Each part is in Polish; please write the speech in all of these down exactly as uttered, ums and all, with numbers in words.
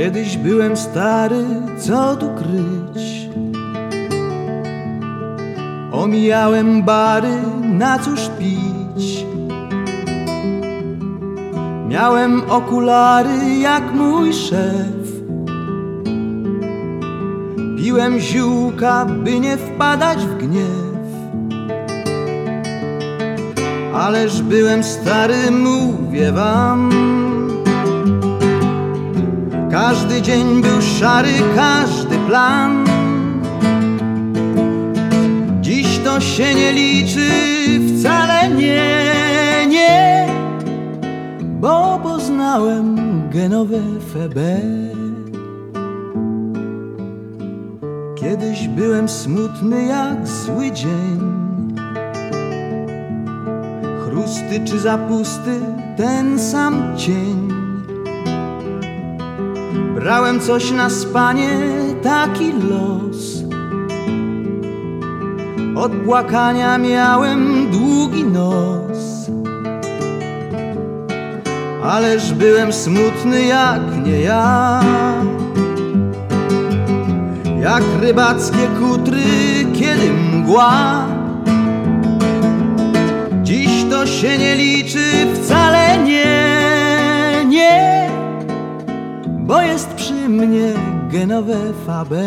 Kiedyś byłem stary, co tu kryć? Omijałem bary, na cóż pić? Miałem okulary jak mój szef. Piłem ziółka, by nie wpadać w gniew. Ależ byłem stary, mówię wam. Każdy dzień był szary, każdy plan. Dziś to się nie liczy wcale, nie, nie, bo poznałem Genovefebę. Kiedyś byłem smutny jak zły dzień. Chrusty czy zapusty, ten sam cień. Brałem coś na spanie, taki los. Od płakania miałem długi nos. Ależ byłem smutny jak nie ja. Jak rybackie kutry, kiedy mgła. Dziś to się nie liczy wcale, nie, nie, bo jest przy mnie Genovefebę.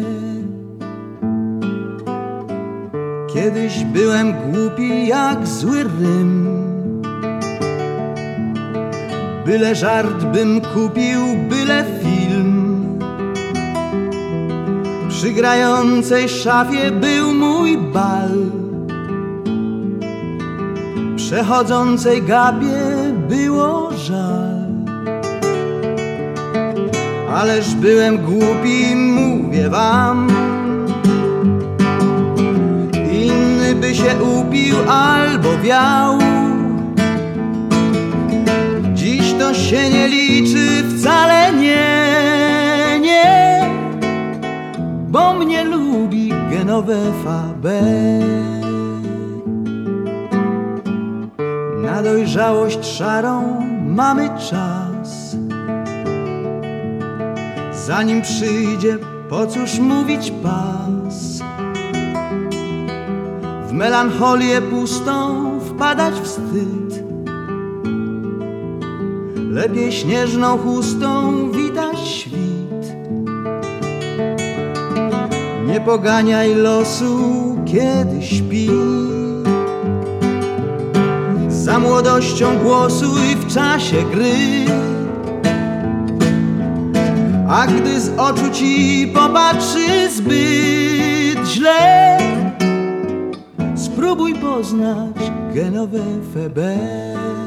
Kiedyś byłem głupi jak zły rym. Byle żart bym kupił, byle film. Przy grającej szafie był mój bal. Przechodzącej gapie było żal. Ależ byłem głupi, mówię wam. Inny by się upił albo wiał. Dziś to się nie liczy wcale, nie, nie, bo mnie lubi Genovefebę. Na dojrzałość szarą mamy czas. Zanim przyjdzie, po cóż mówić pas? W melancholię pustą wpadać wstyd. Lepiej śnieżną chustą witać świt. Nie poganiaj losu, kiedy śpi. Za młodością głosuj w czasie gry. A gdy z oczu ci popatrzy zbyt źle, spróbuj poznać Genovefebę.